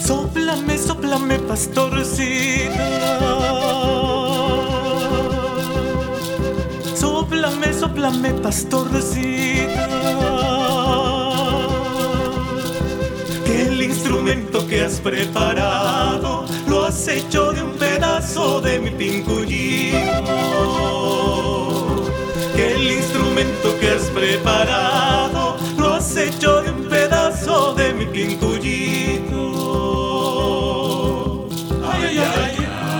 Sóplame, sóplame, pastorcita. Sóplame, sóplame, pastorcita. Que el instrumento que has preparado lo has hecho de un pedazo de mi pincullito. Que el instrumento que has preparado lo has hecho de un pedazo de mi pincullito. Ay, ay, ay,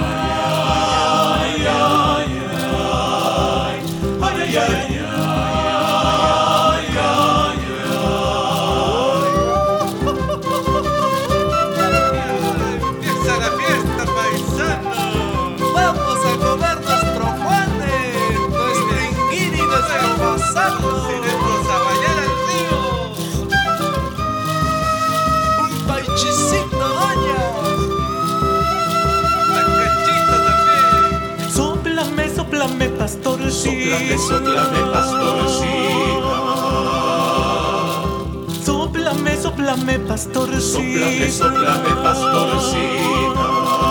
ay, ay, ay, ay, ay, ay. Sóplame, pastorcita. Sóplame, pastorcita. Sóplame, sóplame, pastorcita. Sóplame, pastorcita.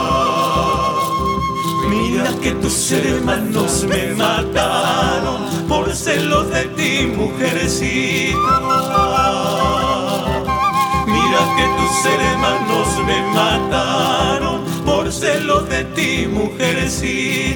Mira que tus hermanos me mataron por celos de ti, mujercita. Mira que tus hermanos me mataron por celos de ti, mujercita.